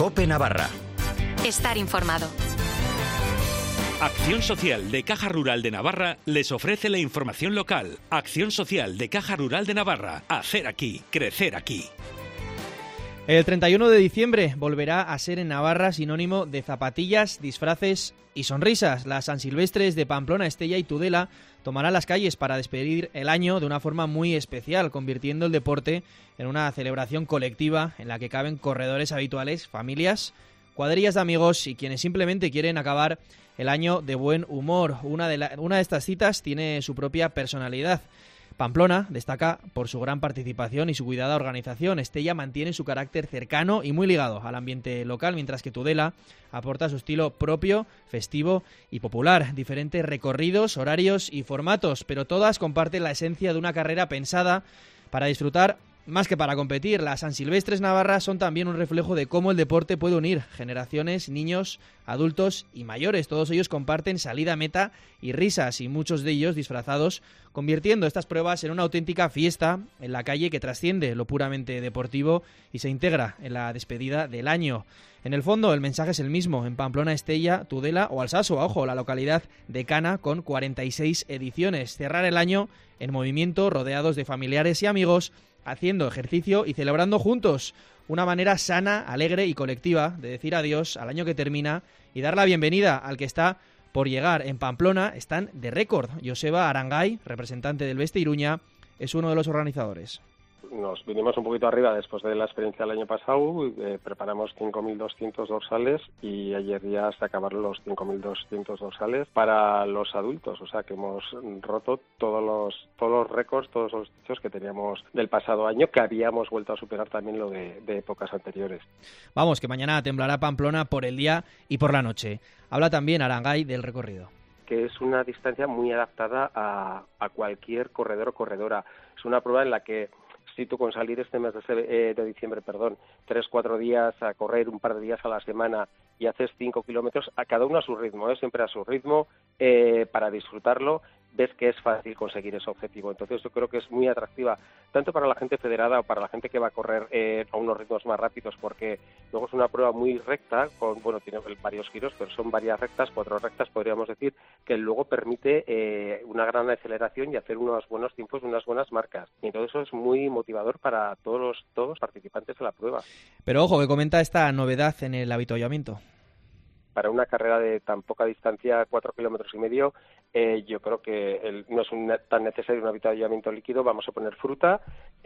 COPE Navarra. Estar informado. Acción Social de Caja Rural de Navarra les ofrece la información local. Acción Social de Caja Rural de Navarra. Hacer aquí, crecer aquí. El 31 de diciembre volverá a ser en Navarra sinónimo de zapatillas, disfraces y sonrisas. Las San Silvestres de Pamplona, Estella y Tudela tomarán las calles para despedir el año de una forma muy especial, convirtiendo el deporte en una celebración colectiva en la que caben corredores habituales, familias, cuadrillas de amigos y quienes simplemente quieren acabar el año de buen humor. Una de estas citas tiene su propia personalidad. Pamplona destaca por su gran participación y su cuidada organización. Estella mantiene su carácter cercano y muy ligado al ambiente local, mientras que Tudela aporta su estilo propio, festivo y popular. Diferentes recorridos, horarios y formatos, pero todas comparten la esencia de una carrera pensada para disfrutar más que para competir. Las San Silvestres Navarras son también un reflejo de cómo el deporte puede unir generaciones, niños, adultos y mayores. Todos ellos comparten salida, meta y risas, y muchos de ellos disfrazados, convirtiendo estas pruebas en una auténtica fiesta en la calle que trasciende lo puramente deportivo y se integra en la despedida del año. En el fondo, el mensaje es el mismo. En Pamplona, Estella, Tudela o Alsaso, ojo, la localidad decana con 46 ediciones. Cerrar el año en movimiento, rodeados de familiares y amigos, haciendo ejercicio y celebrando juntos. Una manera sana, alegre y colectiva de decir adiós al año que termina y dar la bienvenida al que está por llegar. En Pamplona están de récord. Joseba Arangay, representante del Beste Iruña, es uno de los organizadores. Nos vinimos un poquito arriba después de la experiencia del año pasado, preparamos 5.200 dorsales y ayer ya se acabaron los 5.200 dorsales para los adultos, o sea que hemos roto todos los récords, todos los hechos que teníamos del pasado año, que habíamos vuelto a superar también lo de épocas anteriores. Vamos, que mañana temblará Pamplona por el día y por la noche. Habla también Arangay del recorrido. Que es una distancia muy adaptada a cualquier corredor o corredora. Es una prueba en la que si tú con salir este mes de diciembre, 3-4 días a correr, un par de días a la semana y haces 5 kilómetros, a cada uno a su ritmo, siempre a su ritmo, para disfrutarlo, ves que es fácil conseguir ese objetivo. Entonces yo creo que es muy atractiva, tanto para la gente federada o para la gente que va a correr a unos ritmos más rápidos, porque luego es una prueba muy recta, tiene varios giros, pero son varias rectas, 4 rectas podríamos decir, que luego permite una gran aceleración y hacer unos buenos tiempos, unas buenas marcas. Y entonces eso es muy motivador para todos los participantes de la prueba. Pero ojo, que comenta esta novedad en el avituallamiento. Para una carrera de tan poca distancia, 4,5 kilómetros, yo creo que no es tan necesario un avituallamiento líquido. Vamos a poner fruta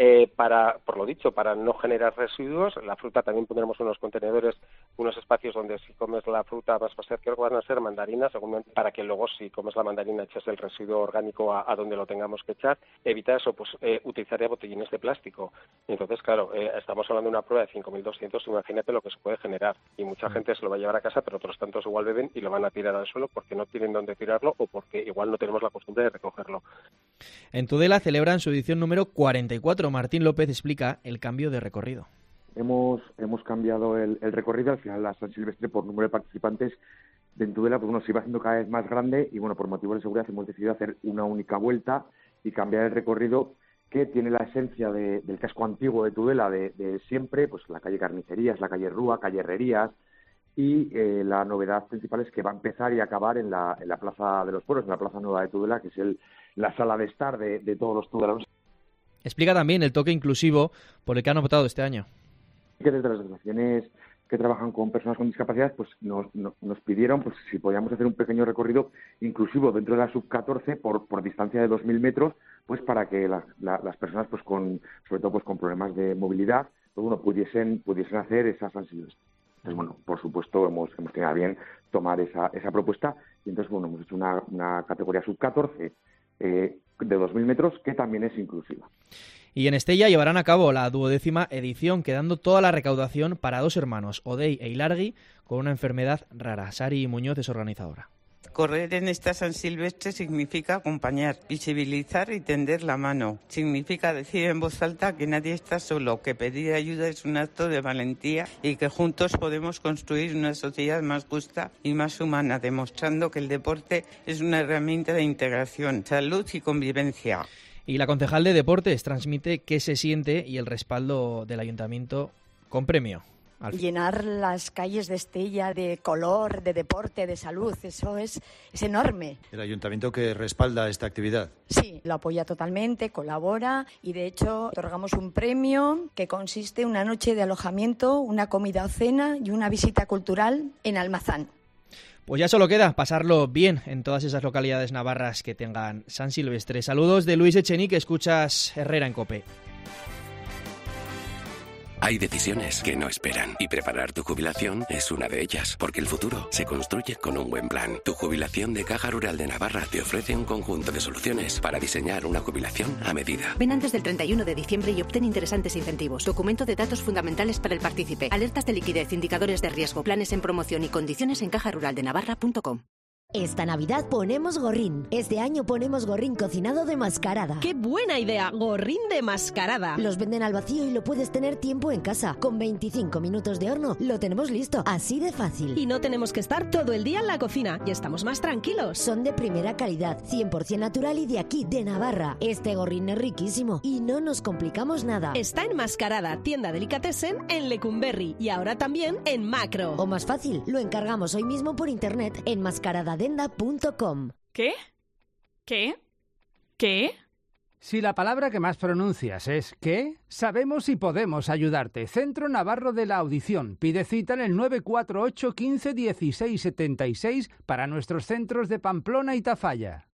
para no generar residuos. La fruta también pondremos unos contenedores, unos espacios donde si comes la fruta creo que van a ser mandarinas, para que luego si comes la mandarina eches el residuo orgánico a donde lo tengamos que echar. Evita eso, utilizaría botellines de plástico. Entonces, claro, estamos hablando de una prueba de 5.200, imagínate lo que se puede generar. Y mucha gente se lo va a llevar a casa, pero otros tantos igual beben y lo van a tirar al suelo porque no tienen dónde tirarlo o porque igual no tenemos la costumbre de recogerlo. En Tudela celebran su edición número 44. Martín López explica el cambio de recorrido. Hemos cambiado el recorrido. Al final la San Silvestre, por número de participantes de Tudela, se iba haciendo cada vez más grande y por motivos de seguridad hemos decidido hacer una única vuelta y cambiar el recorrido, que tiene la esencia del casco antiguo de Tudela de siempre, la calle Carnicerías, la calle Rúa, calle Herrerías, y la novedad principal es que va a empezar y acabar en la Plaza de los Pueblos, en la Plaza Nueva de Tudela, que es la sala de estar de todos los tudelanos. Explica también el toque inclusivo por el que han optado este año. Que desde las asociaciones que trabajan con personas con discapacidad nos pidieron si podíamos hacer un pequeño recorrido inclusivo dentro de la sub-14 por distancia de 2.000 metros, para que las personas sobre todo con problemas de movilidad pudiesen hacer esas San Silvestre. Entonces, por supuesto, hemos tenido a bien tomar esa propuesta y entonces, hemos hecho una categoría sub-14 de 2.000 metros que también es inclusiva. Y en Estella llevarán a cabo la 12ª edición, quedando toda la recaudación para 2 hermanos, Odey e Ilargi, con una enfermedad rara. Sari Muñoz es organizadora. Correr en esta San Silvestre significa acompañar, visibilizar y tender la mano. Significa decir en voz alta que nadie está solo, que pedir ayuda es un acto de valentía y que juntos podemos construir una sociedad más justa y más humana, demostrando que el deporte es una herramienta de integración, salud y convivencia. Y la concejal de Deportes transmite qué se siente y el respaldo del ayuntamiento con premio. Llenar las calles de Estella de color, de deporte, de salud, eso es enorme. ¿El ayuntamiento que respalda esta actividad? Sí, lo apoya totalmente, colabora y de hecho otorgamos un premio que consiste en una noche de alojamiento, una comida o cena y una visita cultural en Almazán. Pues ya solo queda pasarlo bien en todas esas localidades navarras que tengan San Silvestre. Saludos de Luis Echenique, escuchas Herrera en COPE. Hay decisiones que no esperan y preparar tu jubilación es una de ellas, porque el futuro se construye con un buen plan. Tu jubilación de Caja Rural de Navarra te ofrece un conjunto de soluciones para diseñar una jubilación a medida. Ven antes del 31 de diciembre y obtén interesantes incentivos. Documento de datos fundamentales para el partícipe. Alertas de liquidez, indicadores de riesgo, planes en promoción y condiciones en cajaruraldenavarra.com. Esta Navidad ponemos gorrín. Este año ponemos gorrín cocinado de mascarada. ¡Qué buena idea! Gorrín de mascarada. Los venden al vacío y lo puedes tener tiempo en casa. Con 25 minutos de horno lo tenemos listo. Así de fácil. Y no tenemos que estar todo el día en la cocina. Y estamos más tranquilos. Son de primera calidad, 100% natural y de aquí, de Navarra. Este gorrín es riquísimo y no nos complicamos nada. Está en Mascarada, tienda Delicatessen en Lecumberri. Y ahora también en Macro. O más fácil, lo encargamos hoy mismo por internet en mascaradadenda.com. ¿Qué? ¿Qué? ¿Qué? Si la palabra que más pronuncias es ¿qué? Sabemos y podemos ayudarte. Centro Navarro de la Audición. Pide cita en el 948 15 16 76 para nuestros centros de Pamplona y Tafalla.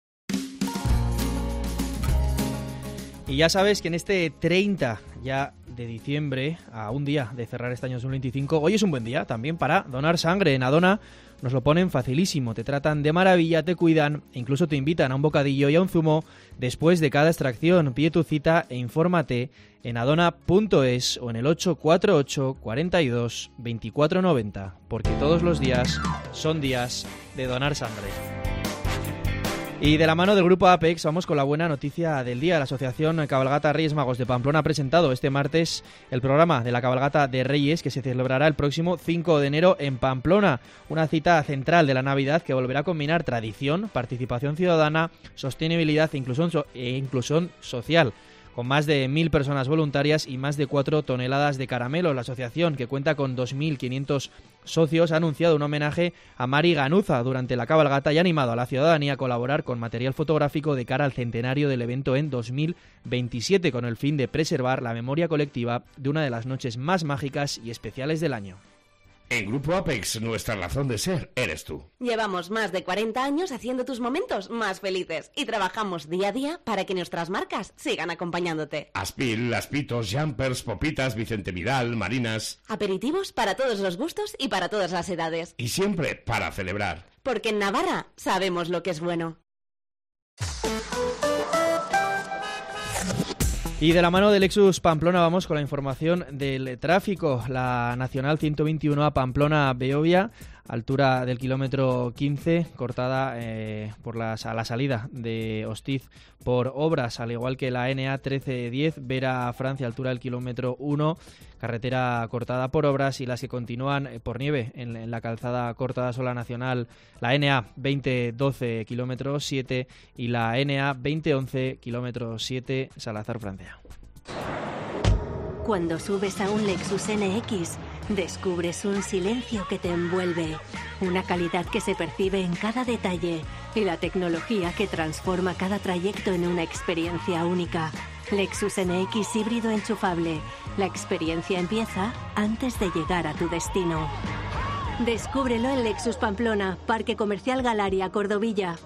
Y ya sabes que en este 30 ya de diciembre, a un día de cerrar este año 2025, hoy es un buen día también para donar sangre. En Adona nos lo ponen facilísimo, te tratan de maravilla, te cuidan e incluso te invitan a un bocadillo y a un zumo después de cada extracción. Pide tu cita e infórmate en adona.es o en el 848 42 24 90, porque todos los días son días de donar sangre. Y de la mano del grupo Apex vamos con la buena noticia del día. La Asociación Cabalgata Reyes Magos de Pamplona ha presentado este martes el programa de la Cabalgata de Reyes, que se celebrará el próximo 5 de enero en Pamplona. Una cita central de la Navidad que volverá a combinar tradición, participación ciudadana, sostenibilidad e inclusión social. Con más de 1.000 personas voluntarias y más de 4 toneladas de caramelo. La asociación, que cuenta con 2.500 socios, ha anunciado un homenaje a Mari Ganuza durante la cabalgata y ha animado a la ciudadanía a colaborar con material fotográfico de cara al centenario del evento en 2027, con el fin de preservar la memoria colectiva de una de las noches más mágicas y especiales del año. En Grupo Apex, nuestra razón de ser eres tú. Llevamos más de 40 años haciendo tus momentos más felices y trabajamos día a día para que nuestras marcas sigan acompañándote. Aspil, Aspitos, Jumpers, Popitas, Vicente Vidal, Marinas. Aperitivos para todos los gustos y para todas las edades. Y siempre para celebrar. Porque en Navarra sabemos lo que es bueno. Y de la mano del Lexus Pamplona vamos con la información del tráfico. La Nacional 121 a Pamplona-Beovia, altura del kilómetro 15, cortada a la salida de Hostiz por obras, al igual que la NA 1310 Vera-Francia, altura del kilómetro 1, carretera cortada por obras, y las que continúan por nieve en la calzada cortada son la Nacional, la NA 2012 kilómetro 7 y la NA 2011 kilómetro 7 Salazar-Francia. Cuando subes a un Lexus NX, descubres un silencio que te envuelve, una calidad que se percibe en cada detalle y la tecnología que transforma cada trayecto en una experiencia única. Lexus NX híbrido enchufable. La experiencia empieza antes de llegar a tu destino. Descúbrelo en Lexus Pamplona, Parque Comercial Galaria, Cordovilla.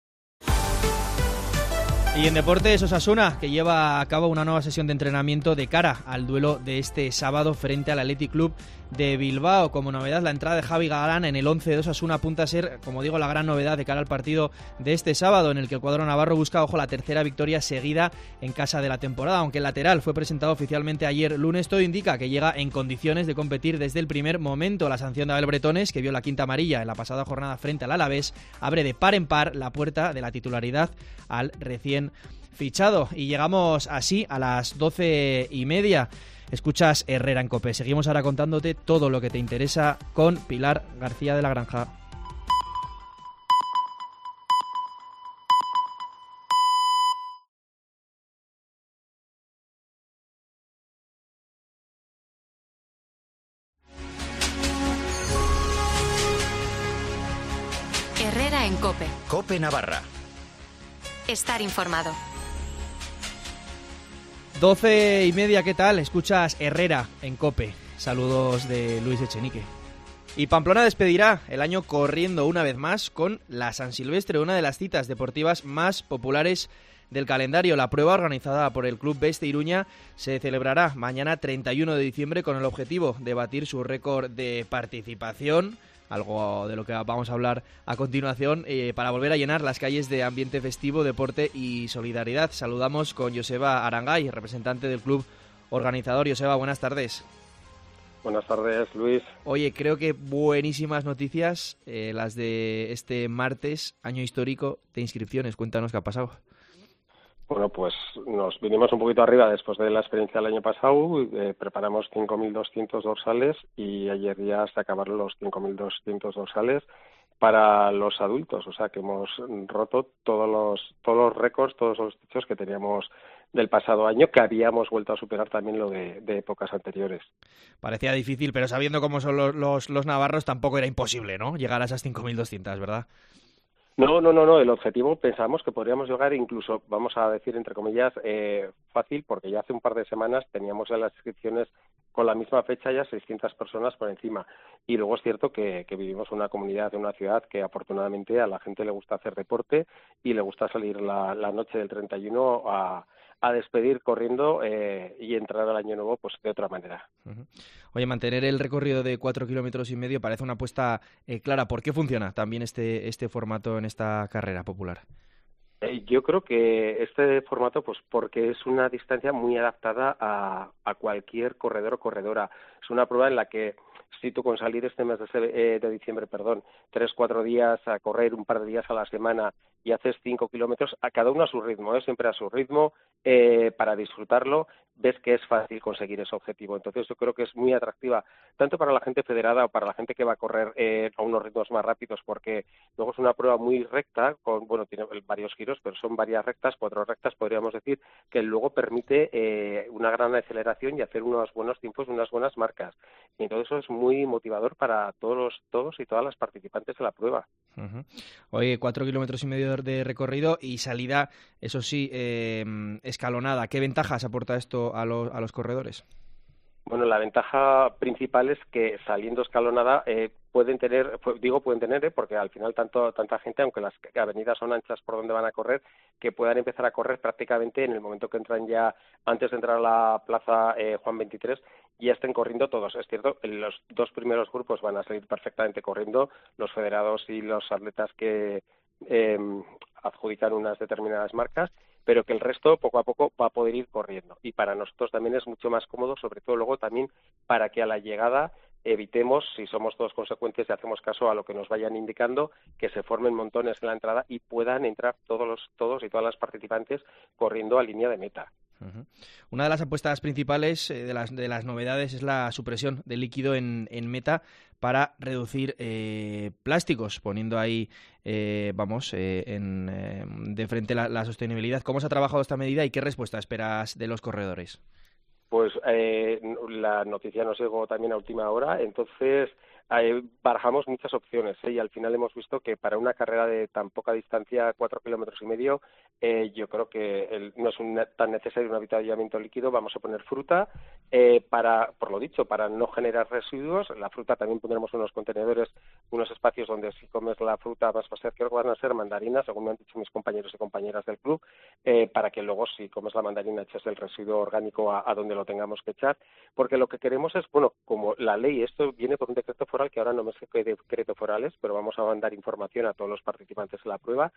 Y en deportes, Osasuna, que lleva a cabo una nueva sesión de entrenamiento de cara al duelo de este sábado frente al Athletic Club de Bilbao. Como novedad, la entrada de Javi Galán en el 11 de Osasuna apunta a ser, como digo, la gran novedad de cara al partido de este sábado, en el que el cuadro navarro busca, ojo, la tercera victoria seguida en casa de la temporada. Aunque el lateral fue presentado oficialmente ayer lunes, todo indica que llega en condiciones de competir desde el primer momento. La sanción de Abel Bretones, que vio la quinta amarilla en la pasada jornada frente al Alavés, abre de par en par la puerta de la titularidad al recién fichado. Y llegamos así a las 12:30. Escuchas Herrera en COPE. Seguimos ahora contándote todo lo que te interesa con Pilar García de la Granja. en COPE. COPE Navarra. Estar informado. 12:30, ¿qué tal? Escuchas Herrera en COPE. Saludos de Luis Echenique. Y Pamplona despedirá el año corriendo una vez más con la San Silvestre, una de las citas deportivas más populares del calendario. La prueba, organizada por el Club Beste Iruña, se celebrará mañana 31 de diciembre con el objetivo de batir su récord de participación, algo de lo que vamos a hablar a continuación, para volver a llenar las calles de ambiente festivo, deporte y solidaridad. Saludamos con Joseba Arangay, representante del club organizador. Joseba, buenas tardes. Buenas tardes, Luis. Oye, creo que buenísimas noticias las de este martes, año histórico de inscripciones. Cuéntanos qué ha pasado. Bueno, pues nos vinimos un poquito arriba después de la experiencia del año pasado, preparamos 5.200 dorsales y ayer ya se acabaron los 5.200 dorsales para los adultos, o sea que hemos roto todos los récords, todos los hechos que teníamos del pasado año, que habíamos vuelto a superar también lo de épocas anteriores. Parecía difícil, pero sabiendo cómo son los navarros tampoco era imposible, ¿no? Llegar a esas 5.200, ¿verdad? No, el objetivo pensamos que podríamos llegar incluso, vamos a decir entre comillas, fácil, porque ya hace un par de semanas teníamos ya las inscripciones con la misma fecha ya 600 personas por encima. Y luego es cierto que vivimos en una comunidad, en una ciudad que afortunadamente a la gente le gusta hacer deporte y le gusta salir la noche del 31 a despedir corriendo y entrar al año nuevo pues de otra manera. Uh-huh. Oye, mantener el recorrido de 4,5 kilómetros parece una apuesta clara. ¿Por qué funciona también este formato en esta carrera popular? Yo creo que este formato, pues porque es una distancia muy adaptada a cualquier corredor o corredora. Es una prueba en la que si tú con salir este mes de diciembre, 3-4 días a correr, un par de días a la semana y haces 5 kilómetros, a cada uno a su ritmo, siempre a su ritmo, para disfrutarlo, ves que es fácil conseguir ese objetivo. Entonces yo creo que es muy atractiva, tanto para la gente federada o para la gente que va a correr a unos ritmos más rápidos, porque luego es una prueba muy recta, tiene varios giros, pero son varias rectas, 4 rectas, podríamos decir, que luego permite una gran aceleración y hacer unos buenos tiempos, unas buenas marcas. Y entonces eso es muy motivador para todos y todas las participantes de la prueba. Uh-huh. Oye, 4,5 kilómetros de recorrido y salida, eso sí, escalonada. ¿Qué ventajas aporta esto a los corredores? Bueno, la ventaja principal es que saliendo escalonada pueden tener, porque al final tanta gente, aunque las avenidas son anchas por donde van a correr, que puedan empezar a correr prácticamente en el momento que entran ya, antes de entrar a la plaza Juan 23, ya estén corriendo todos. Es cierto, los 2 primeros grupos van a salir perfectamente corriendo, los federados y los atletas que adjudican unas determinadas marcas, pero que el resto poco a poco va a poder ir corriendo. Y para nosotros también es mucho más cómodo, sobre todo luego también para que a la llegada evitemos, si somos todos consecuentes y hacemos caso a lo que nos vayan indicando, que se formen montones en la entrada y puedan entrar todos y todas las participantes corriendo a línea de meta. Uh-huh. Una de las apuestas principales de las novedades es la supresión de líquido en meta para reducir plásticos, poniendo ahí de frente la sostenibilidad. ¿Cómo se ha trabajado esta medida y qué respuesta esperas de los corredores? Pues la noticia nos llegó también a última hora, entonces barajamos muchas opciones y al final hemos visto que para una carrera de tan poca distancia, 4,5 kilómetros, yo creo que no es tan necesario un avituallamiento líquido. Vamos a poner fruta para no generar residuos. La fruta también pondremos unos contenedores, unos espacios donde si comes la fruta creo que van a ser mandarinas, según me han dicho mis compañeros y compañeras del club, para que luego si comes la mandarina eches el residuo orgánico a donde lo tengamos que echar, porque lo que queremos es, como la ley, esto viene por un decreto foral, que ahora no me sé qué decreto forales, pero vamos a mandar información a todos los participantes de la prueba,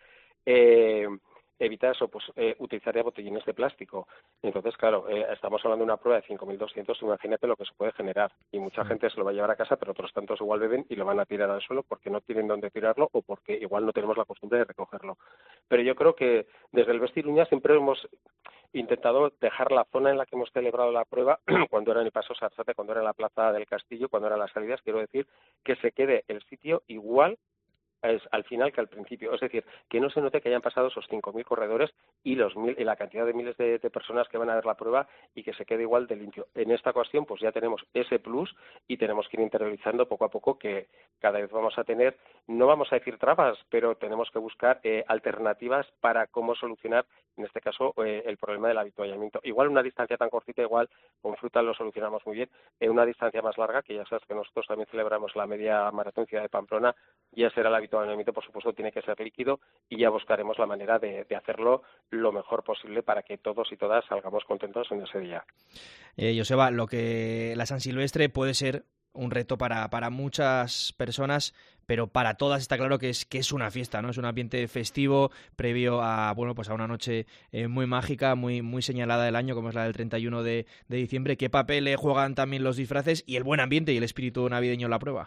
evitar eso, utilizar botellines de plástico. Entonces, claro, estamos hablando de una prueba de 5.200, imagínate lo que se puede generar. Y mucha gente se lo va a llevar a casa, pero otros tantos igual beben y lo van a tirar al suelo porque no tienen dónde tirarlo o porque igual no tenemos la costumbre de recogerlo. Pero yo creo que desde el Beste Iruña siempre hemos intentado dejar la zona en la que hemos celebrado la prueba, cuando era en el Paso Sarsate, cuando era en la Plaza del Castillo, cuando eran las salidas, quiero decir que se quede el sitio igual al final que al principio. Es decir, que no se note que hayan pasado esos 5.000 corredores y la cantidad de miles de personas que van a ver la prueba y que se quede igual de limpio. En esta ocasión, pues ya tenemos ese plus y tenemos que ir interiorizando poco a poco que cada vez vamos a tener, no vamos a decir trabas, pero tenemos que buscar alternativas para cómo solucionar, en este caso, el problema del avituallamiento. Igual una distancia tan cortita, igual con fruta lo solucionamos muy bien. En una distancia más larga, que ya sabes que nosotros también celebramos la media maratón Ciudad de Pamplona, ya será el avituallamiento, por supuesto, tiene que ser líquido y ya buscaremos la manera de hacerlo lo mejor posible para que todos y todas salgamos contentos en ese día. Joseba, lo que la San Silvestre puede ser un reto para muchas personas, pero para todas está claro que es una fiesta, ¿no? Es un ambiente festivo previo a pues a una noche muy mágica, muy señalada del año, como es la del 31 de diciembre. ¿Qué papel juegan también los disfraces y el buen ambiente y el espíritu navideño en la prueba?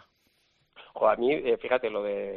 A mí, fíjate,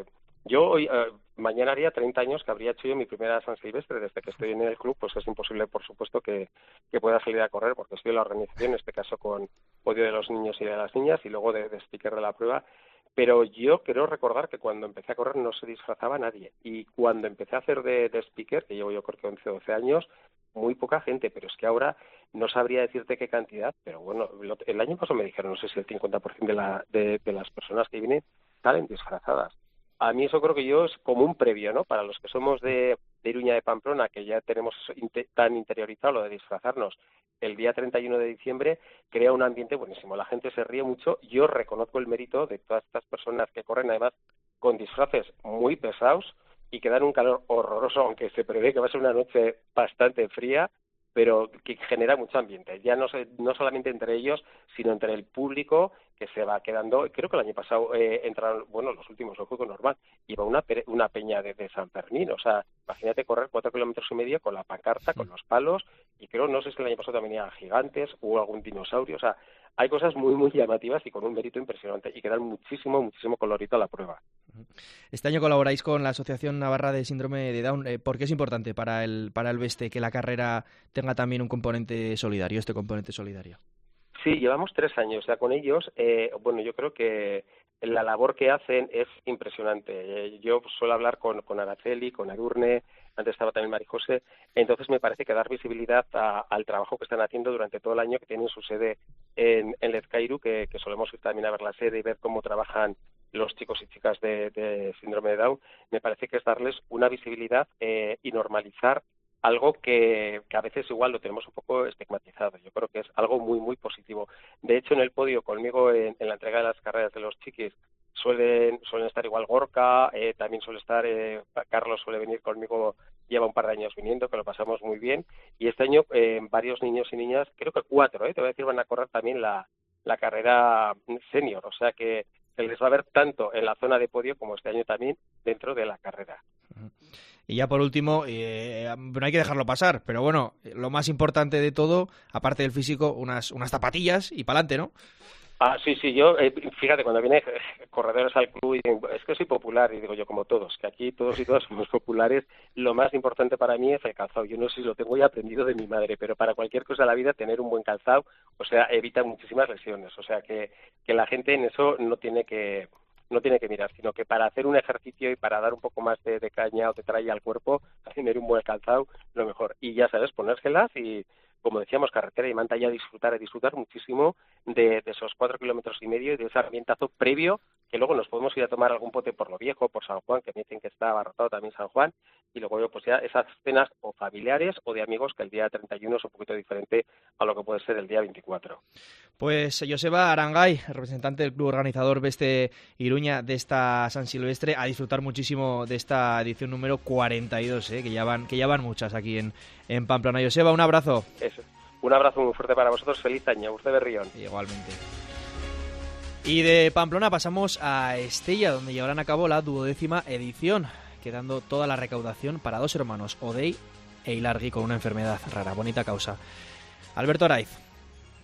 yo hoy, mañana haría 30 años que habría hecho yo mi primera San Silvestre. Desde que estoy en el club, pues es imposible, por supuesto, que pueda salir a correr, porque estoy en la organización, en este caso con podio de los niños y de las niñas, y luego de speaker de la prueba. Pero yo quiero recordar que cuando empecé a correr no se disfrazaba nadie. Y cuando empecé a hacer de speaker, que llevo yo creo que 11 o 12 años, muy poca gente, pero es que ahora no sabría decirte qué cantidad, pero bueno, el año pasado me dijeron, no sé si el 50% de las personas que vienen salen disfrazadas. A mí eso creo que es como un previo, ¿no? Para los que somos de Iruña de Pamplona, que ya tenemos tan interiorizado lo de disfrazarnos, el día 31 de diciembre crea un ambiente buenísimo. La gente se ríe mucho. Yo reconozco el mérito de todas estas personas que corren, además, con disfraces muy pesados y que dan un calor horroroso, aunque se prevé que va a ser una noche bastante fría, pero que genera mucho ambiente. Ya no solamente entre ellos, sino entre el público que se va quedando. Creo que el año pasado entraron, los últimos, el juego normal, iba una peña de San Fermín. O sea, imagínate correr 4,5 kilómetros con la pancarta, con los palos, y no sé si el año pasado también eran gigantes o algún dinosaurio. O sea, hay cosas muy, muy llamativas y con un mérito impresionante y que dan muchísimo, muchísimo colorito a la prueba. Este año colaboráis con la Asociación Navarra de Síndrome de Down. ¿Por qué es importante para el Beste que la carrera tenga también un componente solidario, este componente solidario? Sí, llevamos 3 años ya con ellos. Yo creo que la labor que hacen es impresionante. Yo suelo hablar con Araceli, con Edurne, antes estaba también Marijose, entonces me parece que dar visibilidad al trabajo que están haciendo durante todo el año, que tienen su sede en Lezcairu, que solemos ir también a ver la sede y ver cómo trabajan los chicos y chicas de síndrome de Down, me parece que es darles una visibilidad y normalizar algo que a veces igual lo tenemos un poco estigmatizado. Yo creo que es algo muy, muy positivo. De hecho, en el podio conmigo en la entrega de las carreras de los chiquis suelen estar igual Gorka, también suele estar Carlos, suele venir conmigo, lleva un par de años viniendo, que lo pasamos muy bien. Y este año varios niños y niñas, creo que 4, te voy a decir, van a correr también la carrera senior. O sea que se les va a ver tanto en la zona de podio como este año también dentro de la carrera. Y ya por último, no hay que dejarlo pasar, pero bueno, lo más importante de todo, aparte del físico, unas zapatillas y pa'lante, ¿no? Sí, yo, fíjate, cuando vienen corredores al club y dicen, es que soy popular, y digo yo, como todos, que aquí todos y todas somos populares, lo más importante para mí es el calzado. Yo no sé si lo tengo ya aprendido de mi madre, pero para cualquier cosa de la vida tener un buen calzado, o sea, evita muchísimas lesiones. O sea, que la gente en eso no tiene que mirar, sino que para hacer un ejercicio y para dar un poco más de caña o de tralla al cuerpo, tener un buen calzado, lo mejor. Y ya sabes, ponérselas y, como decíamos, carretera y manta, ya disfrutar muchísimo de esos 4,5 kilómetros y de ese ambientazo previo, que luego nos podemos ir a tomar algún pote por Lo Viejo, por San Juan, que me dicen que está abarrotado también San Juan, y luego pues ya esas cenas o familiares o de amigos, que el día 31 es un poquito diferente a lo que puede ser el día 24. Pues Joseba Arangay, representante del club organizador Beste Iruña de esta San Silvestre, a disfrutar muchísimo de esta edición número 42, que ya van muchas aquí en Pamplona. Joseba, un abrazo. Eso. Un abrazo muy fuerte para vosotros, feliz año, Urte Berrión. Igualmente. Y de Pamplona pasamos a Estella, donde llevarán a cabo la 12ª edición, quedando toda la recaudación para 2 hermanos, Odey e Ilargi, con una enfermedad rara. Bonita causa. Alberto Araiz.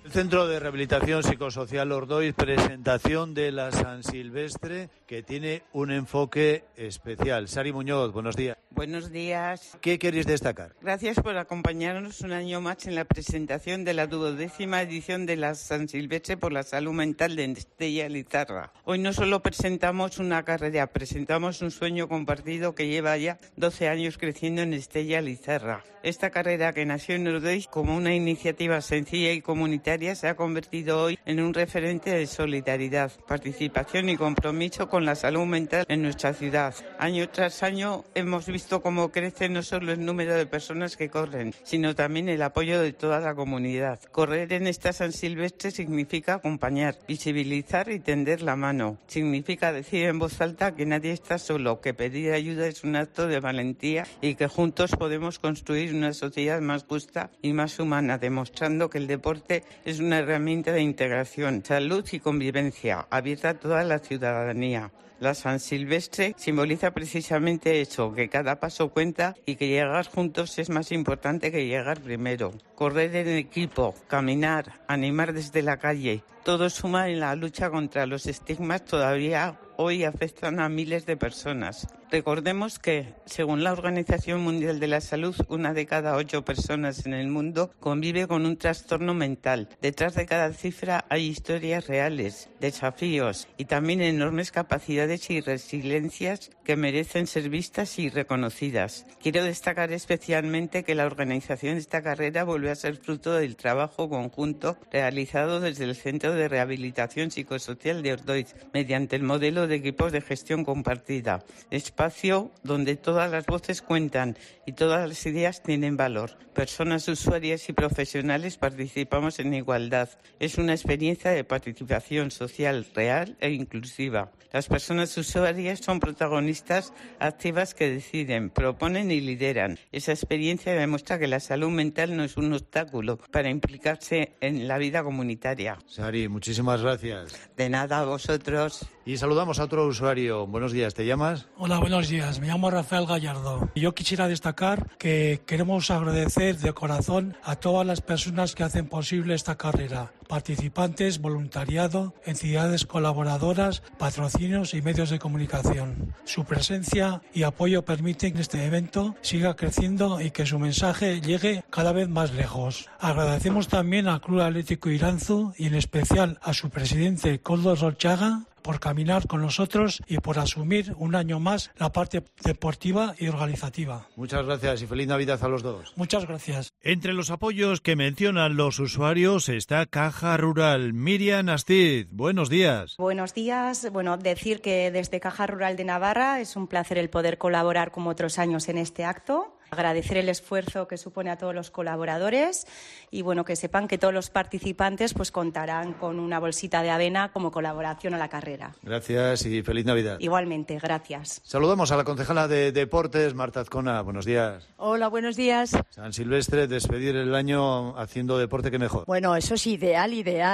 El Centro de Rehabilitación Psicosocial Ordoiz, presentación de la San Silvestre, que tiene un enfoque especial. Sari Muñoz, buenos días. Buenos días. ¿Qué queréis destacar? Gracias por acompañarnos un año más en la presentación de la 12ª edición de la San Silvestre por la Salud Mental de Estella Lizarra. Hoy no solo presentamos una carrera, presentamos un sueño compartido que lleva ya 12 años creciendo en Estella Lizarra. Esta carrera, que nació en Ordoiz como una iniciativa sencilla y comunitaria, se ha convertido hoy en un referente de solidaridad, participación y compromiso con la salud mental en nuestra ciudad. Año tras año hemos visto cómo crece no solo el número de personas que corren, sino también el apoyo de toda la comunidad. Correr en esta San Silvestre significa acompañar, visibilizar y tender la mano. Significa decir en voz alta que nadie está solo, que pedir ayuda es un acto de valentía y que juntos podemos construir una sociedad más justa y más humana, demostrando que el deporte es una herramienta de integración, salud y convivencia, abierta a toda la ciudadanía. La San Silvestre simboliza precisamente eso, que cada paso cuenta y que llegar juntos es más importante que llegar primero. Correr en equipo, caminar, animar desde la calle, todo suma en la lucha contra los estigmas todavía hoy afectan a miles de personas. Recordemos que, según la Organización Mundial de la Salud, 1 de cada 8 personas en el mundo convive con un trastorno mental. Detrás de cada cifra hay historias reales, desafíos y también enormes capacidades y resiliencias que merecen ser vistas y reconocidas. Quiero destacar especialmente que la organización de esta carrera vuelve a ser fruto del trabajo conjunto realizado desde el Centro de Rehabilitación Psicosocial de Ordoiz, mediante el modelo de equipos de gestión compartida. Espacio donde todas las voces cuentan y todas las ideas tienen valor. Personas usuarias y profesionales participamos en igualdad. Es una experiencia de participación social real e inclusiva. Las personas usuarias son protagonistas activas que deciden, proponen y lideran. Esa experiencia demuestra que la salud mental no es un obstáculo para implicarse en la vida comunitaria. Sari, muchísimas gracias. De nada, a vosotros. Y saludamos a otro usuario. Buenos días, ¿te llamas? Hola, buenos días. Me llamo Rafael Gallardo. Yo quisiera destacar que queremos agradecer de corazón a todas las personas que hacen posible esta carrera. Participantes, voluntariado, entidades colaboradoras, patrocinios y medios de comunicación. Su presencia y apoyo permiten que este evento siga creciendo y que su mensaje llegue cada vez más lejos. Agradecemos también al Club Atlético Iranzu y en especial a su presidente Koldo Solchaga por caminar con nosotros y por asumir un año más la parte deportiva y organizativa. Muchas gracias y feliz Navidad a los dos. Muchas gracias. Entre los apoyos que mencionan los usuarios está Caja Rural. Miriam Astiz, buenos días. Buenos días. Bueno, decir que desde Caja Rural de Navarra es un placer el poder colaborar como otros años en este acto. Agradecer el esfuerzo que supone a todos los colaboradores y bueno, que sepan que todos los participantes pues contarán con una bolsita de avena como colaboración a la carrera. Gracias y feliz Navidad. Igualmente, gracias. Saludamos a la concejala de Deportes, Marta Azcona. Buenos días. Hola, buenos días. San Silvestre, despedir el año haciendo deporte, qué mejor. Bueno, eso es ideal.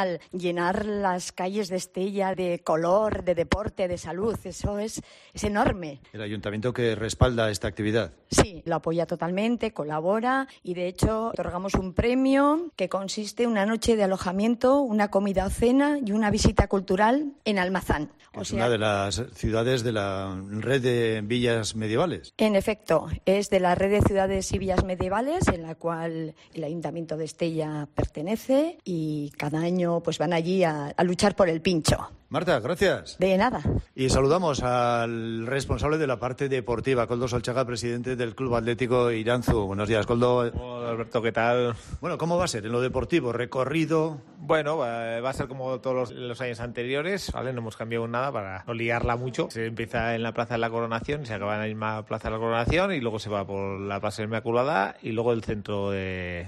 Llenar las calles de Estella de color, de deporte, de salud, eso es enorme. El ayuntamiento que respalda esta actividad. Sí, lo apoya totalmente, colabora y de hecho otorgamos un premio que consiste en una noche de alojamiento, una comida o cena y una visita cultural en Almazán. Es una de las ciudades de la red de villas medievales. En efecto, es de la red de ciudades y villas medievales en la cual el Ayuntamiento de Estella pertenece y cada año pues van allí a luchar por el pincho. Marta, gracias. De nada. Y saludamos al responsable de la parte deportiva, Koldo Solchaga, presidente del Club Atlético Iranzu. Buenos días, Koldo. Hola, Alberto, ¿qué tal? Bueno, ¿cómo va a ser en lo deportivo? ¿Recorrido? Bueno, va a ser como todos los años anteriores, ¿vale? No hemos cambiado nada para no liarla mucho. Se empieza en la Plaza de la Coronación y se acaba en la misma Plaza de la Coronación y luego se va por la Plaza de la Inmaculada y luego el centro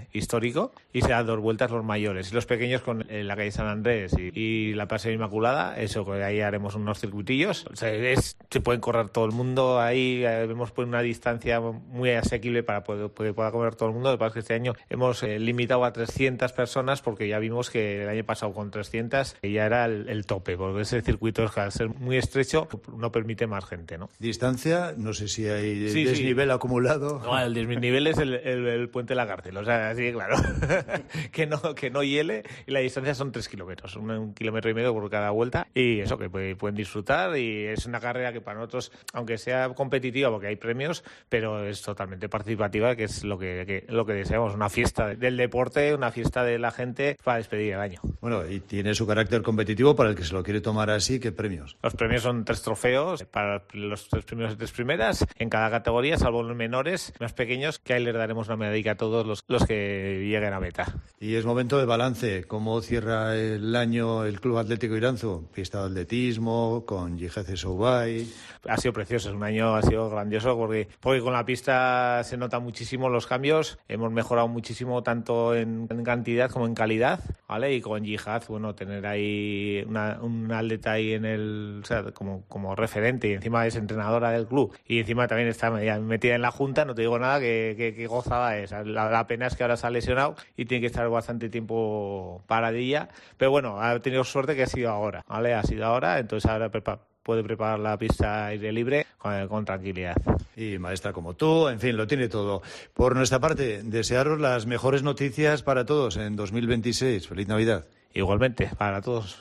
histórico y se dan 2 vueltas los mayores y los pequeños con la calle San Andrés y la Plaza de la Inmaculada eso, que ahí haremos unos circuitillos. O sea, se pueden correr todo el mundo, ahí hemos puesto una distancia muy asequible para poder pueda correr todo el mundo. Lo que pasa es que este año hemos limitado a 300 personas porque ya vimos que el año pasado con 300 ya era el tope, porque ese circuito, al ser muy estrecho, no permite más gente, ¿no? Distancia, no sé si hay desnivel acumulado. No, el desnivel es el puente de la cárcel, o sea, sí, claro. que no hiele, y la distancia son 3 kilómetros, 1,5 kilómetros por cada vuelta, y eso, que pueden disfrutar, y es una carrera que para nosotros, aunque sea competitiva porque hay premios, pero es totalmente participativa, que es lo que deseamos, una fiesta del deporte, una fiesta de la gente para despedir el año. Bueno, y tiene su carácter competitivo para el que se lo quiere tomar así. ¿Qué premios? Los premios son 3 trofeos para los 3 primeros y 3 primeras en cada categoría, salvo los menores más pequeños, que ahí les daremos una medalla a todos los que lleguen a meta. Y es momento de balance. ¿Cómo cierra el año el Club Atlético Iranzu? Pista de atletismo, con Yigeze Soubay. Ha sido precioso, es un año, ha sido grandioso porque con la pista se nota muchísimo los cambios. Hemos mejorado muchísimo tanto en cantidad como en calidad, ¿vale? Y con Yihad, bueno, tener ahí un atleta ahí o sea, como referente, y encima es entrenadora del club, y encima también está metida en la junta, no te digo nada, que gozada es. La pena es que ahora se ha lesionado y tiene que estar bastante tiempo paradilla, pero bueno, ha tenido suerte que ha sido ahora, ¿vale? Ha sido ahora, entonces ahora puede preparar la pista aire libre con tranquilidad. Y maestra como tú, en fin, lo tiene todo. Por nuestra parte, desearos las mejores noticias para todos en 2026. ¡Feliz Navidad! Igualmente, para todos.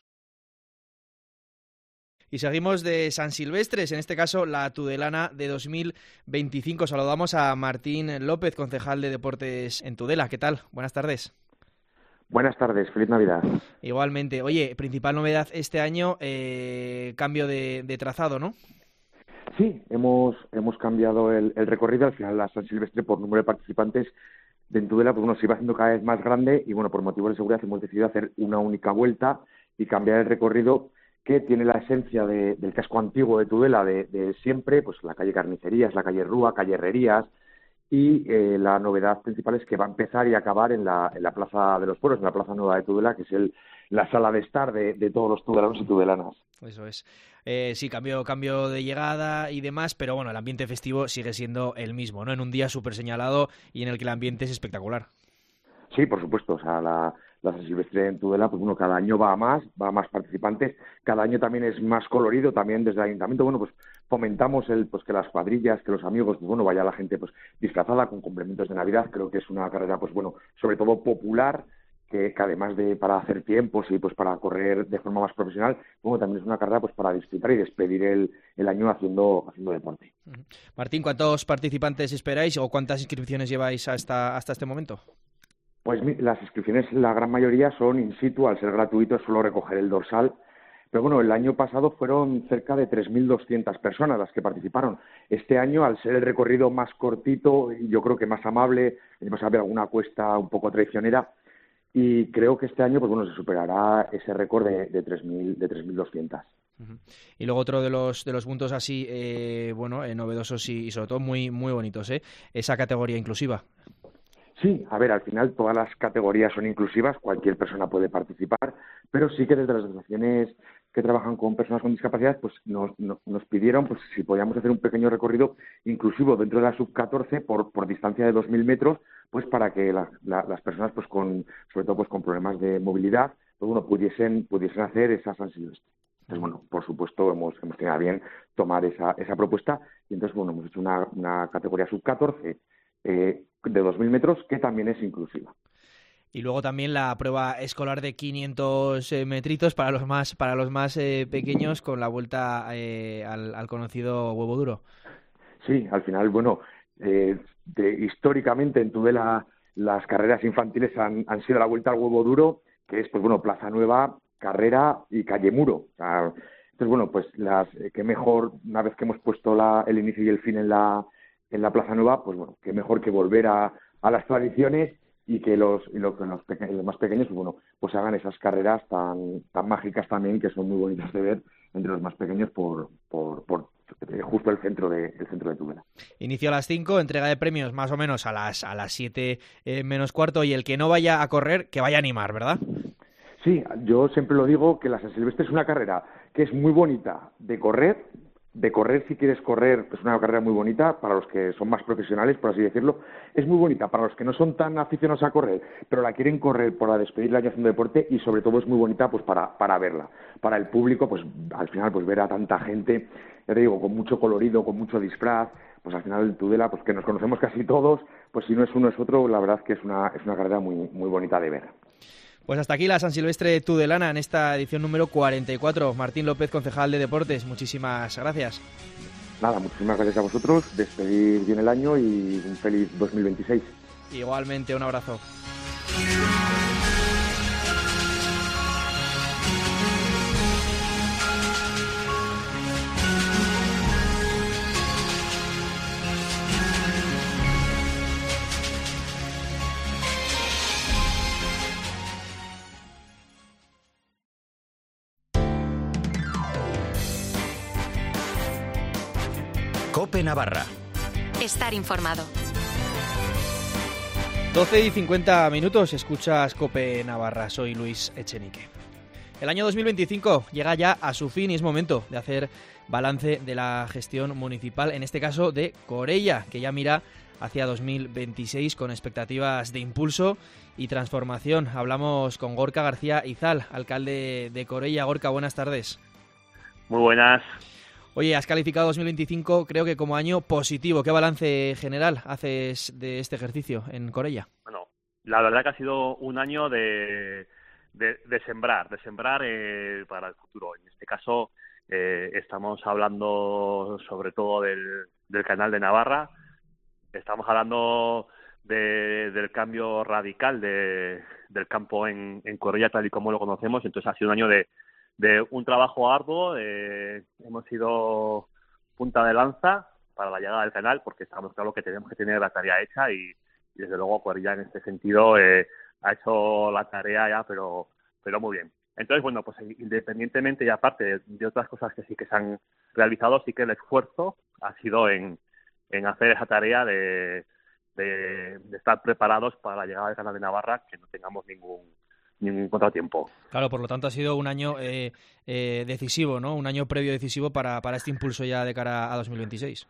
Y seguimos de San Silvestres, en este caso la Tudelana de 2025. Saludamos a Martín López, concejal de Deportes en Tudela. ¿Qué tal? Buenas tardes. Buenas tardes, feliz Navidad. Igualmente. Oye, principal novedad este año, cambio de trazado, ¿no? Sí, hemos cambiado el recorrido. Al final la San Silvestre, por número de participantes de Tudela, pues bueno, se iba haciendo cada vez más grande, y bueno, por motivos de seguridad hemos decidido hacer una única vuelta y cambiar el recorrido, que tiene la esencia del casco antiguo de Tudela de siempre, pues la calle Carnicerías, la calle Rúa, calle Herrerías, y la novedad principal es que va a empezar y acabar en la Plaza de los Pueblos, en la Plaza Nueva de Tudela, que es la sala de estar de todos los tudelanos y tudelanas. Eso es. Sí, cambio de llegada y demás, pero bueno, el ambiente festivo sigue siendo el mismo, ¿no? En un día súper señalado y en el que el ambiente es espectacular. Sí, por supuesto. O sea, la San Silvestre en Tudela, pues bueno, cada año va a más participantes, cada año también es más colorido, también desde el ayuntamiento, bueno, pues fomentamos que las cuadrillas, que los amigos, pues bueno, vaya la gente pues disfrazada con complementos de Navidad. Creo que es una carrera, pues bueno, sobre todo popular, que además de para hacer tiempos y pues para correr de forma más profesional, bueno, también es una carrera pues para disfrutar y despedir el año haciendo deporte. Martín, ¿cuántos participantes esperáis o cuántas inscripciones lleváis hasta este momento? Pues las inscripciones, la gran mayoría son in situ, al ser gratuito es solo recoger el dorsal. Pero bueno, el año pasado fueron cerca de 3.200 personas las que participaron. Este año, al ser el recorrido más cortito y yo creo que más amable, vamos a ver alguna cuesta un poco traicionera, y creo que este año pues bueno, se superará ese récord de 3.200. Y luego otro de los puntos así, novedosos y sobre todo muy, muy bonitos, esa categoría inclusiva. Sí, a ver, al final todas las categorías son inclusivas, cualquier persona puede participar, pero sí que desde las asociaciones que trabajan con personas con discapacidad pues nos pidieron pues si podíamos hacer un pequeño recorrido inclusivo dentro de la sub-14 por distancia de 2.000 metros, pues para que las personas pues sobre todo pues con problemas de movilidad pues bueno, pudiesen hacer esa San Silvestre. Entonces, bueno, por supuesto hemos tenido a bien tomar esa propuesta, y entonces bueno, hemos hecho una categoría sub-14 de 2.000 metros que también es inclusiva. Y luego también la prueba escolar de 500 metritos para los más pequeños, con la vuelta al conocido huevo duro. Sí, al final, bueno, históricamente en Tudela las carreras infantiles han sido la vuelta al huevo duro, que es pues bueno, Plaza Nueva, Carrera y Calle Muro. O sea, entonces bueno, pues qué mejor, una vez que hemos puesto el inicio y el fin en la Plaza Nueva, pues bueno, qué mejor que volver a las tradiciones y que los más pequeños pues bueno, pues hagan esas carreras tan mágicas también, que son muy bonitas de ver entre los más pequeños por justo el centro de Tudela. Inicio a las 5, entrega de premios más o menos a las 7 menos cuarto, y el que no vaya a correr, que vaya a animar, ¿verdad? Sí, yo siempre lo digo que la San Silvestre es una carrera que es muy bonita de correr si quieres correr, es una carrera muy bonita para los que son más profesionales, por así decirlo. Es muy bonita para los que no son tan aficionados a correr, pero la quieren correr para despedir el año haciendo deporte, y sobre todo es muy bonita pues para verla. Para el público, pues al final pues ver a tanta gente, ya te digo, con mucho colorido, con mucho disfraz, pues al final el Tudela, pues que nos conocemos casi todos, pues si no es uno es otro, la verdad es que es una carrera muy, muy bonita de ver. Pues hasta aquí la San Silvestre Tudelana en esta edición número 44. Martín López, concejal de Deportes, muchísimas gracias. Nada, muchísimas gracias a vosotros, despedir bien el año y un feliz 2026. Igualmente, un abrazo. COPE Navarra. Estar informado. 12:50, escuchas COPE Navarra, soy Luis Echenique. El año 2025 llega ya a su fin y es momento de hacer balance de la gestión municipal, en este caso de Corella, que ya mira hacia 2026 con expectativas de impulso y transformación. Hablamos con Gorka García Izal, alcalde de Corella. Gorka, buenas tardes. Muy buenas. Oye, has calificado 2025 creo que como año positivo. ¿Qué balance general haces de este ejercicio en Corella? Bueno, la verdad que ha sido un año de sembrar para el futuro. En este caso estamos hablando sobre todo del Canal de Navarra, estamos hablando del cambio radical del campo en Corella tal y como lo conocemos. Entonces ha sido un año de un trabajo arduo. Hemos sido punta de lanza para la llegada del canal, porque estamos claros que tenemos que tener la tarea hecha y desde luego Corella en este sentido ha hecho la tarea ya, pero muy bien. Entonces, bueno, pues independientemente y aparte de otras cosas que sí que se han realizado, sí que el esfuerzo ha sido en hacer esa tarea de estar preparados para la llegada del canal de Navarra, que no tengamos ningún contratiempo. Claro, por lo tanto ha sido un año decisivo, ¿no? Un año previo decisivo para este impulso ya de cara a 2026.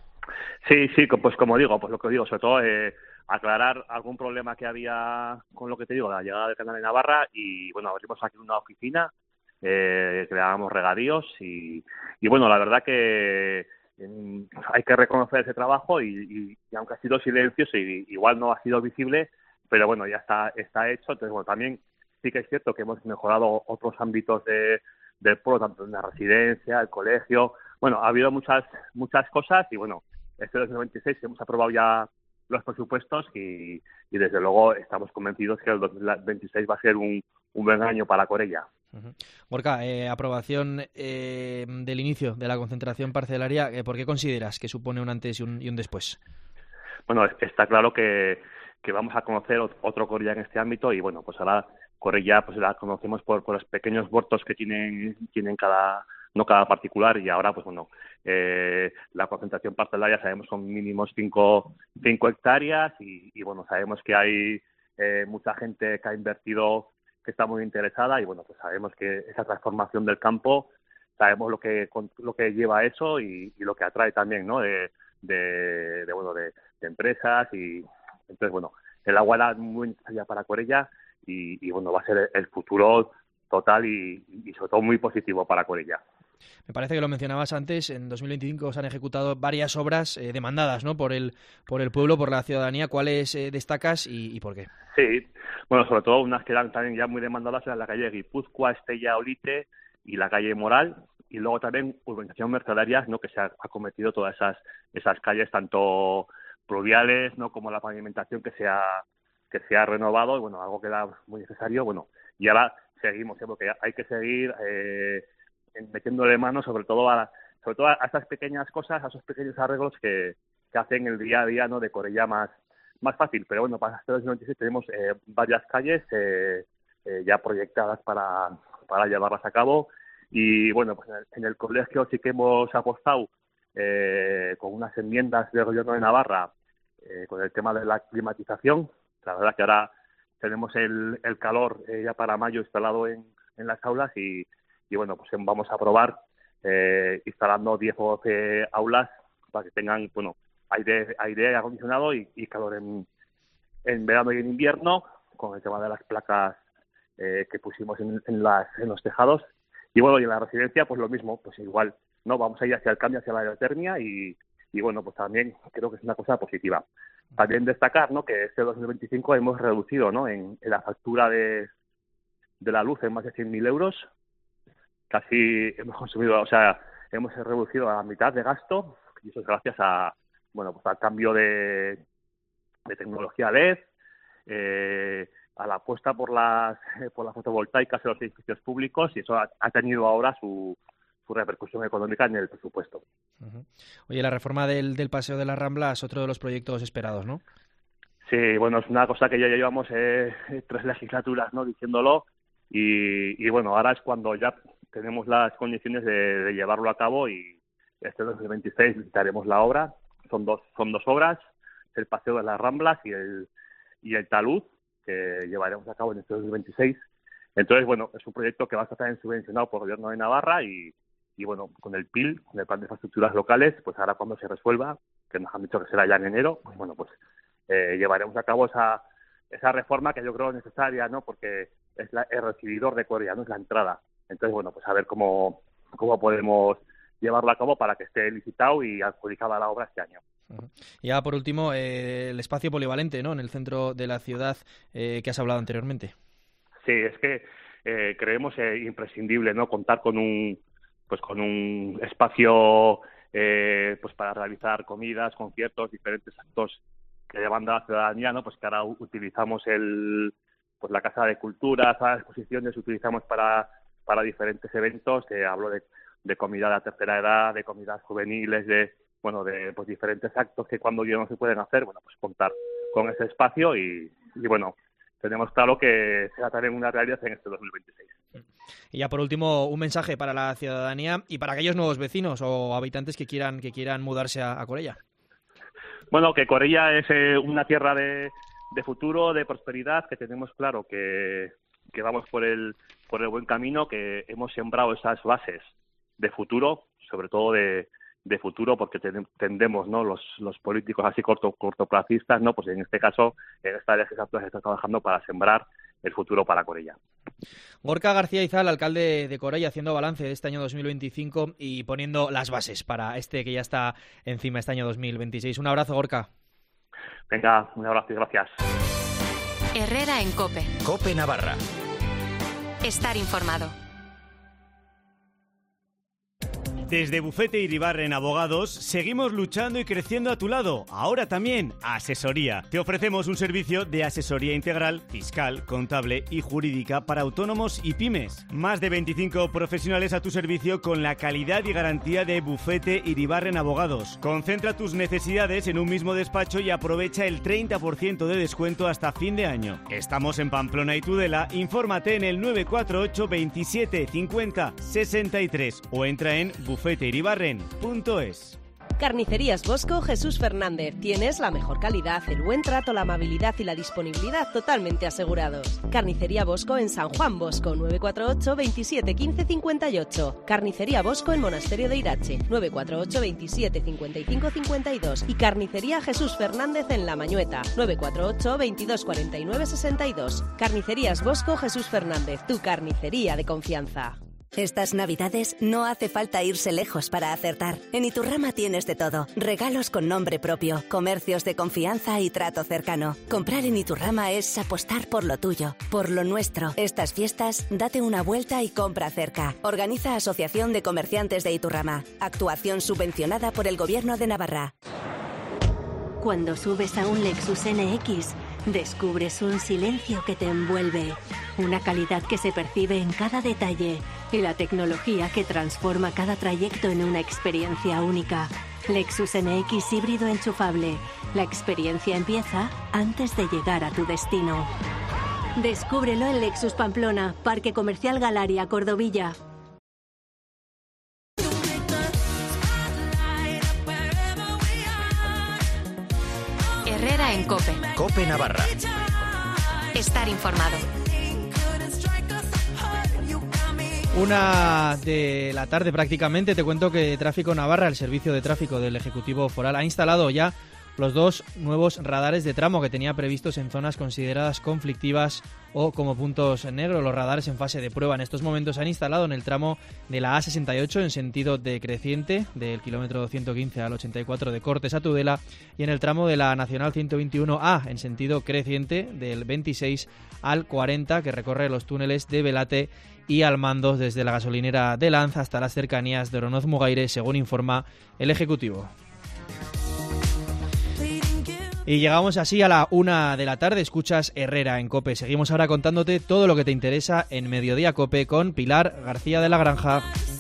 Sí, pues como digo, pues lo que digo, sobre todo aclarar algún problema que había con lo que te digo, la llegada del canal de Navarra, y bueno, abrimos aquí una oficina, creábamos regadíos y bueno, la verdad que hay que reconocer ese trabajo y aunque ha sido silencioso y igual no ha sido visible, pero bueno, ya está hecho. Entonces, bueno, también sí que es cierto que hemos mejorado otros ámbitos del pueblo, tanto en la residencia, el colegio. Bueno, ha habido muchas cosas y bueno, este 2026 hemos aprobado ya los presupuestos y desde luego estamos convencidos que el 2026 va a ser un buen año para Corella. Gorka, aprobación del inicio de la concentración parcelaria, ¿por qué consideras que supone un antes y un después? Bueno, está claro que vamos a conocer otro Corella en este ámbito y bueno, pues ahora Corella pues la conocemos por los pequeños huertos que tienen cada particular, y ahora pues bueno, la concentración parcelaria sabemos son mínimos 5 hectáreas y bueno, sabemos que hay mucha gente que ha invertido, que está muy interesada y bueno, pues sabemos que esa transformación del campo, sabemos lo que lleva eso y lo que atrae también, ¿no? de empresas y entonces bueno, el agua era muy necesaria para Corella y bueno, va a ser el futuro total y sobre todo muy positivo para Corella. Me parece que lo mencionabas antes, en 2025 se han ejecutado varias obras demandadas, ¿no? por el pueblo, por la ciudadanía. ¿Cuáles destacas y por qué? Sí, bueno, sobre todo unas que eran también ya muy demandadas eran la calle Guipúzcoa, Estella, Olite y la calle Moral, y luego también urbanización Mercedarias, ¿no? Que se ha acometido todas esas calles, tanto pluviales, ¿no? Como la pavimentación que se ha renovado, y bueno, algo que era muy necesario, bueno, y ahora seguimos, porque hay que seguir metiéndole mano sobre todo a estas pequeñas cosas, a esos pequeños arreglos que hacen el día a día, ¿no? De Corella más fácil. Pero bueno, para este 2026 tenemos varias calles ya proyectadas para llevarlas a cabo, y bueno, pues en el colegio sí que hemos apostado con unas enmiendas del Gobierno de Navarra con el tema de la climatización. La verdad que ahora tenemos el calor ya para mayo instalado en las aulas y bueno, pues vamos a probar instalando 10 o 12 aulas para que tengan, bueno, aire acondicionado y calor en verano y en invierno, con el tema de las placas que pusimos en los tejados. Y bueno, y en la residencia pues lo mismo, pues igual, ¿no? Vamos a ir hacia el cambio, hacia la aerotermia y bueno, pues también creo que es una cosa positiva. También destacar, ¿no?, que este 2025 hemos reducido, ¿no?, en la factura de la luz en más de 100.000 euros. Casi hemos consumido, o sea, hemos reducido a la mitad de gasto, y eso es gracias a, bueno, pues al cambio de tecnología LED, a la apuesta por las fotovoltaicas en los edificios públicos, y eso ha tenido ahora su repercusión económica en el presupuesto. Uh-huh. Oye, la reforma del Paseo de la Rambla es otro de los proyectos esperados, ¿no? Sí, bueno, es una cosa que ya llevamos 3 legislaturas, ¿no?, diciéndolo, y bueno, ahora es cuando ya tenemos las condiciones de llevarlo a cabo, y este 2026 visitaremos la obra. Son dos obras, el Paseo de las Ramblas y el talud, que llevaremos a cabo en este 2026. Entonces, bueno, es un proyecto que va a estar también subvencionado por el Gobierno de Navarra y bueno, con el PIL, con el Plan de Infraestructuras Locales, pues ahora cuando se resuelva, que nos han dicho que será ya en enero, pues bueno, pues llevaremos a cabo esa reforma que yo creo necesaria, ¿no?, porque es el recibidor de Corella, no es la entrada. Entonces, bueno, pues a ver cómo podemos llevarlo a cabo para que esté licitado y adjudicada la obra este año. Uh-huh. Ya por último, el espacio polivalente, ¿no?, en el centro de la ciudad que has hablado anteriormente. Sí, es que creemos imprescindible, ¿no?, contar con un espacio pues para realizar comidas, conciertos, diferentes actos que demanda la ciudadanía, ¿no?, pues que ahora utilizamos la Casa de Cultura, salas de exposiciones, utilizamos para diferentes eventos. Hablo de comida de la tercera edad, de comidas juveniles, de pues diferentes actos que cuando ya no se pueden hacer, bueno, pues contar con ese espacio y bueno, tenemos claro que será también una realidad en este 2026. Y ya por último, un mensaje para la ciudadanía y para aquellos nuevos vecinos o habitantes que quieran mudarse a Corella. Bueno, que Corella es una tierra de futuro, de prosperidad, que tenemos claro que vamos por el buen camino, que hemos sembrado esas bases de futuro, sobre todo de futuro, porque tendemos, ¿no?, los políticos así cortoplacistas, ¿no?, pues en este caso, en esta legislatura se está trabajando para sembrar el futuro para Corella. Gorka García Izal, alcalde de Corella, haciendo balance de este año 2025 y poniendo las bases para este que ya está encima, este año 2026. Un abrazo, Gorka. Venga, un abrazo y gracias. Herrera en COPE. COPE Navarra. Estar informado. Desde Bufete Iribarren Abogados seguimos luchando y creciendo a tu lado. Ahora también asesoría. Te ofrecemos un servicio de asesoría integral, fiscal, contable y jurídica para autónomos y pymes. Más de 25 profesionales a tu servicio con la calidad y garantía de Bufete Iribarren Abogados. Concentra tus necesidades en un mismo despacho y aprovecha el 30% de descuento hasta fin de año. Estamos en Pamplona y Tudela. Infórmate en el 948 27 50 63 o entra en bufeteiribarren.es. Carnicerías Bosco Jesús Fernández. Tienes la mejor calidad, el buen trato, la amabilidad y la disponibilidad totalmente asegurados. Carnicería Bosco en San Juan Bosco, 948 27 15 58. Carnicería Bosco en Monasterio de Irache, 948 27 55 52. Y Carnicería Jesús Fernández en La Mañueta, 948 22 49 62. Carnicerías Bosco Jesús Fernández, tu carnicería de confianza. Estas Navidades no hace falta irse lejos para acertar. En Iturrama tienes de todo. Regalos con nombre propio, comercios de confianza y trato cercano. Comprar en Iturrama es apostar por lo tuyo, por lo nuestro. Estas fiestas, date una vuelta y compra cerca. Organiza Asociación de Comerciantes de Iturrama. Actuación subvencionada por el Gobierno de Navarra. Cuando subes a un Lexus NX, descubres un silencio que te envuelve, una calidad que se percibe en cada detalle y la tecnología que transforma cada trayecto en una experiencia única. Lexus NX híbrido enchufable. La experiencia empieza antes de llegar a tu destino. Descúbrelo en Lexus Pamplona, Parque Comercial Galaria, Cordovilla. Herrera en COPE. COPE Navarra. Estar informado. 1 de la tarde prácticamente, te cuento que Tráfico Navarra, el servicio de tráfico del Ejecutivo Foral, ha instalado ya los 2 nuevos radares de tramo que tenía previstos en zonas consideradas conflictivas o como puntos negros. Los radares en fase de prueba en estos momentos se han instalado en el tramo de la A68 en sentido decreciente, del kilómetro 115 al 84 de Cortes a Tudela, y en el tramo de la Nacional 121A en sentido creciente, del 26 al 40, que recorre los túneles de Velate y Almandos desde la gasolinera de Lanza hasta las cercanías de Oronoz-Mugaire, según informa el Ejecutivo. Y llegamos así a la 1 de la tarde, escuchas Herrera en COPE. Seguimos ahora contándote todo lo que te interesa en Mediodía COPE con Pilar García de la Granja.